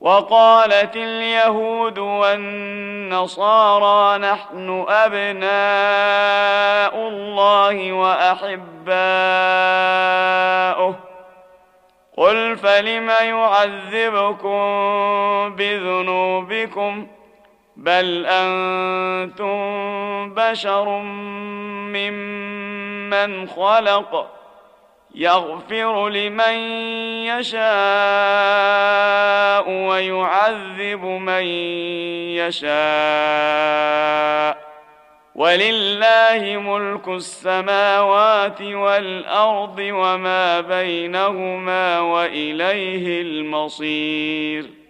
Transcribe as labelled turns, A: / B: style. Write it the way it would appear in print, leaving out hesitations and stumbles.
A: وقالت اليهود والنصارى نحن أبناء الله وأحباؤه قل فلم يعذبكم بذنوبكم بل أنتم بشر ممن خلق يغفر لمن يشاء ويعذب من يشاء ولله ملك السماوات والأرض وما بينهما وإليه المصير.